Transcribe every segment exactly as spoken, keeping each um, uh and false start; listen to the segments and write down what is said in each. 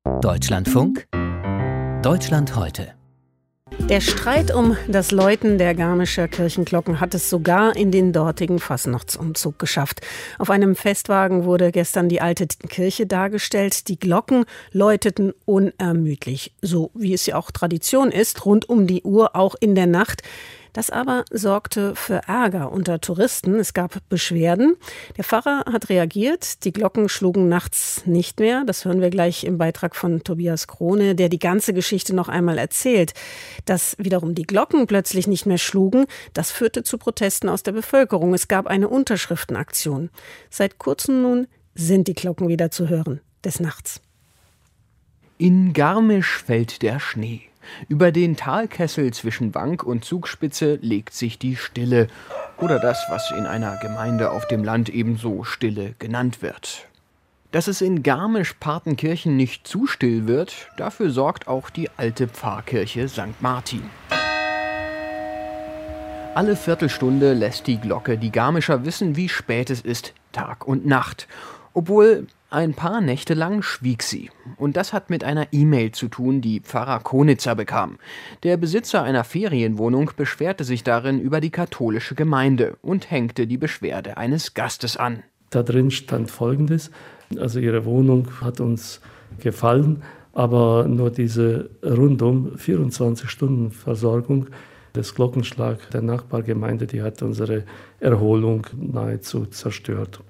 Deutschlandfunk, Deutschland heute. Der Streit um das Läuten der Garmischer Kirchenglocken hat es sogar in den dortigen Fastnachtsumzug geschafft. Auf einem Festwagen wurde gestern die alte Kirche dargestellt. Die Glocken läuteten unermüdlich, so wie es ja auch Tradition ist, rund um die Uhr, auch in der Nacht. Das aber sorgte für Ärger unter Touristen. Es gab Beschwerden. Der Pfarrer hat reagiert. Die Glocken schlugen nachts nicht mehr. Das hören wir gleich im Beitrag von Tobias Krone, der die ganze Geschichte noch einmal erzählt. Dass wiederum die Glocken plötzlich nicht mehr schlugen, das führte zu Protesten aus der Bevölkerung. Es gab eine Unterschriftenaktion. Seit kurzem nun sind die Glocken wieder zu hören, des Nachts. In Garmisch fällt der Schnee. Über den Talkessel zwischen Bank und Zugspitze legt sich die Stille. Oder das, was in einer Gemeinde auf dem Land ebenso Stille genannt wird. Dass es in Garmisch-Partenkirchen nicht zu still wird, dafür sorgt auch die alte Pfarrkirche Sankt Martin. Alle Viertelstunde lässt die Glocke die Garmischer wissen, wie spät es ist, Tag und Nacht. Obwohl ein paar Nächte lang schwieg sie. Und das hat mit einer E-Mail zu tun, die Pfarrer Konitzer bekam. Der Besitzer einer Ferienwohnung beschwerte sich darin über die katholische Gemeinde und hängte die Beschwerde eines Gastes an. Da drin stand Folgendes: Also Ihre Wohnung hat uns gefallen, aber nur diese rundum vierundzwanzig Stunden Versorgung des Glockenschlag der Nachbargemeinde, die hat unsere Erholung nahezu zerstört.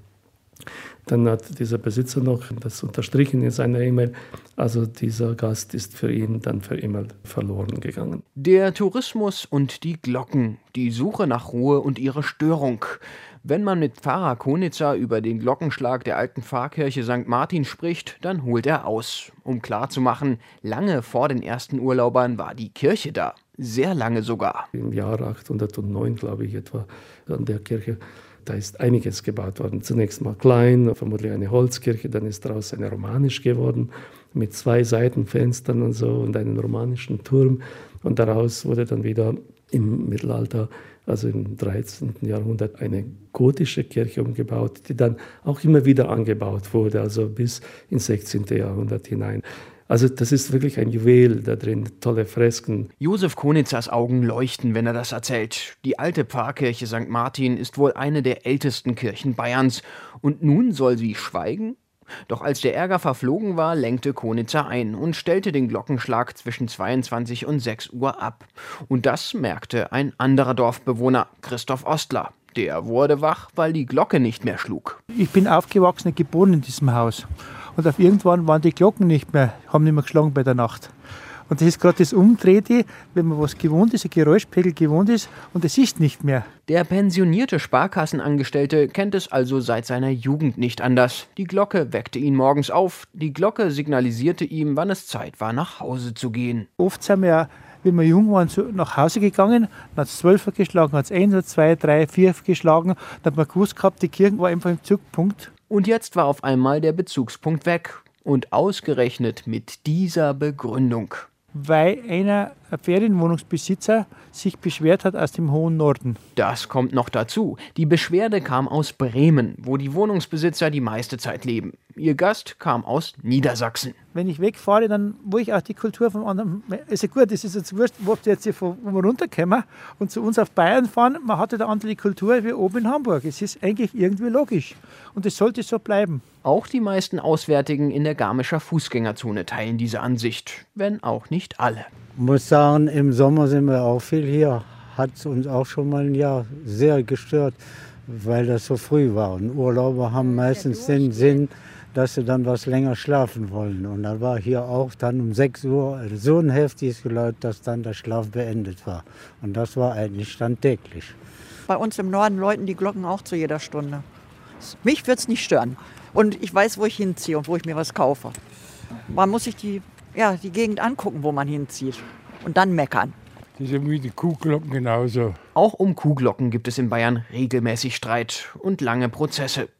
Dann hat dieser Besitzer noch das unterstrichen in seiner E-Mail. Also dieser Gast ist für ihn dann für immer verloren gegangen. Der Tourismus und die Glocken, die Suche nach Ruhe und ihre Störung. Wenn man mit Pfarrer Konitzer über den Glockenschlag der alten Pfarrkirche Sankt Martin spricht, dann holt er aus. Um klarzumachen, lange vor den ersten Urlaubern war die Kirche da. Sehr lange sogar. Im Jahr achthundertneun, glaube ich, etwa an der Kirche. Da ist einiges gebaut worden. Zunächst mal klein, vermutlich eine Holzkirche, dann ist daraus eine romanisch geworden, mit zwei Seitenfenstern und so und einem romanischen Turm. Und daraus wurde dann wieder im Mittelalter, also im dreizehnten Jahrhundert, eine gotische Kirche umgebaut, die dann auch immer wieder angebaut wurde, also bis ins sechzehnten Jahrhundert hinein. Also das ist wirklich ein Juwel da drin, tolle Fresken. Josef Konitzers Augen leuchten, wenn er das erzählt. Die alte Pfarrkirche Sankt Martin ist wohl eine der ältesten Kirchen Bayerns. Und nun soll sie schweigen? Doch als der Ärger verflogen war, lenkte Konitzer ein und stellte den Glockenschlag zwischen zweiundzwanzig und sechs Uhr ab. Und das merkte ein anderer Dorfbewohner, Christoph Ostler. Der wurde wach, weil die Glocke nicht mehr schlug. Ich bin aufgewachsen und geboren in diesem Haus. Und auf irgendwann waren die Glocken nicht mehr, haben nicht mehr geschlagen bei der Nacht. Und das ist gerade das Umdrehte, wenn man was gewohnt ist, ein Geräuschpegel gewohnt ist, und es ist nicht mehr. Der pensionierte Sparkassenangestellte kennt es also seit seiner Jugend nicht anders. Die Glocke weckte ihn morgens auf. Die Glocke signalisierte ihm, wann es Zeit war, nach Hause zu gehen. Oft sind wir ja, wenn wir jung waren, so nach Hause gegangen, dann hat es zwölf geschlagen, hat es eins, zwei, drei, vier geschlagen. Dann hat man gewusst gehabt, die Kirche war einfach im Zugpunkt. Und jetzt war auf einmal der Bezugspunkt weg. Und ausgerechnet mit dieser Begründung. Weil einer, ein Ferienwohnungsbesitzer, sich beschwert hat aus dem hohen Norden. Das kommt noch dazu. Die Beschwerde kam aus Bremen, wo die Wohnungsbesitzer die meiste Zeit leben. Ihr Gast kam aus Niedersachsen. Wenn ich wegfahre, dann will ich auch die Kultur vom anderen. Also gut, das ist jetzt wurscht, wo wir jetzt hier von, wo wir runterkommen und zu uns auf Bayern fahren. Man hatte eine andere Kultur wie oben in Hamburg. Es ist eigentlich irgendwie logisch. Und es sollte so bleiben. Auch die meisten Auswärtigen in der Garmischer Fußgängerzone teilen diese Ansicht, wenn auch nicht alle. Ich muss sagen, im Sommer sind wir auch viel hier. Hat es uns auch schon mal ein Jahr sehr gestört, weil das so früh war. Und Urlauber haben meistens den Sinn, dass sie dann was länger schlafen wollen. Und dann war hier auch dann um sechs Uhr so ein heftiges Geläut, dass dann der Schlaf beendet war. Und das war eigentlich dann täglich. Bei uns im Norden läuten die Glocken auch zu jeder Stunde. Mich würde es nicht stören. Und ich weiß, wo ich hinziehe und wo ich mir was kaufe. Man muss sich die, ja, die Gegend angucken, wo man hinzieht. Und dann meckern. Das ist wie die Kuhglocken genauso. Auch um Kuhglocken gibt es in Bayern regelmäßig Streit und lange Prozesse.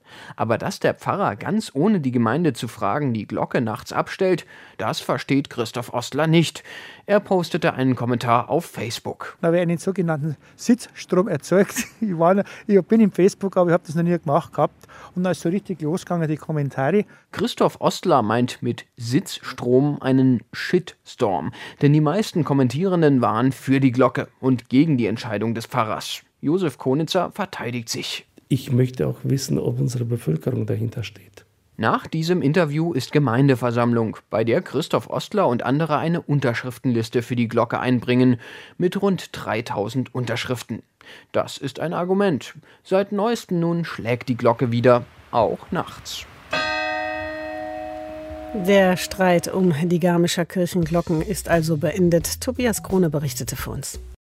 Aber dass der Pfarrer ganz ohne die Gemeinde zu fragen die Glocke nachts abstellt, das versteht Christoph Ostler nicht. Er postete einen Kommentar auf Facebook. Da habe ich einen sogenannten Sitzstrom erzeugt. Ich, war, ich bin im Facebook, aber ich habe das noch nie gemacht gehabt. Und da ist so richtig losgegangen, die Kommentare. Christoph Ostler meint mit Sitzstrom einen Shitstorm. Denn die meisten Kommentierenden waren für die Glocke und gegen die Entscheidung des Pfarrers. Josef Konitzer verteidigt sich. Ich möchte auch wissen, ob unsere Bevölkerung dahinter steht. Nach diesem Interview ist Gemeindeversammlung, bei der Christoph Ostler und andere eine Unterschriftenliste für die Glocke einbringen, mit rund dreitausend Unterschriften. Das ist ein Argument. Seit neuestem nun schlägt die Glocke wieder, auch nachts. Der Streit um die Garmischer Kirchenglocken ist also beendet. Tobias Krone berichtete für uns.